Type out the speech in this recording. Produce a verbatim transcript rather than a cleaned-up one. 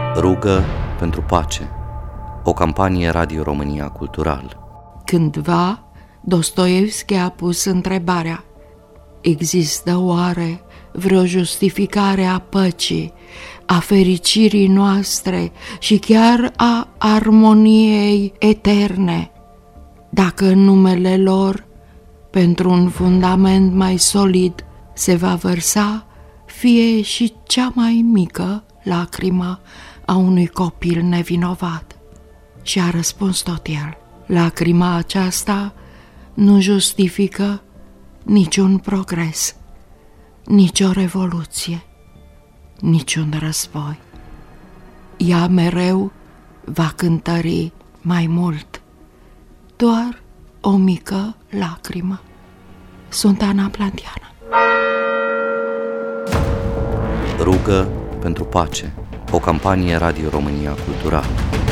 Rugă pentru pace. O campanie Radio România Cultural. Cândva, Dostoievski a pus întrebarea: există oare vreo justificare a păcii, a fericirii noastre și chiar a armoniei eterne, dacă în numele lor, pentru un fundament mai solid, se va vărsa fie și cea mai mică lacrimă a unui copil nevinovat? Și a răspuns tot el: lacrima aceasta nu justifică niciun progres, nicio revoluție, niciun război. Ea mereu va cântări mai mult, doar o mică lacrimă. Sunt Ana Plantiana. Rugă pentru pace. O campanie Radio România Cultural.